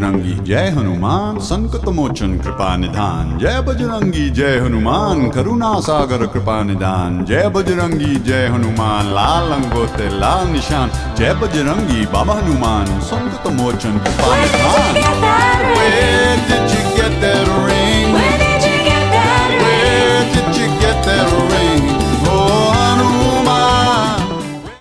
बजरंगी जय हनुमान संकट मोचन कृपा निधान। जय बजरंगी जय हनुमान करुणा सागर कृपा निधान। जय बजरंगी जय हनुमान लाल लंगोटे लाल निशान। जय बजरंगी बाबा हनुमान संकट मोचन कृपा निधान। Where did you get that ring? Where did you get that ring? Where did you get that ring?